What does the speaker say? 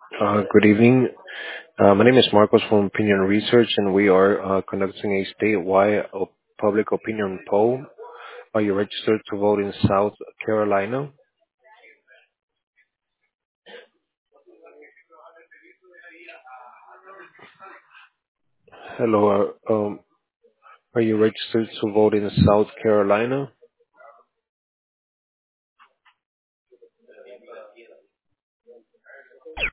Good evening. My name is Marcos from Opinion Research, and we are conducting a statewide public opinion poll. Are you registered to vote in South Carolina? Hello. Are you registered to vote in South Carolina?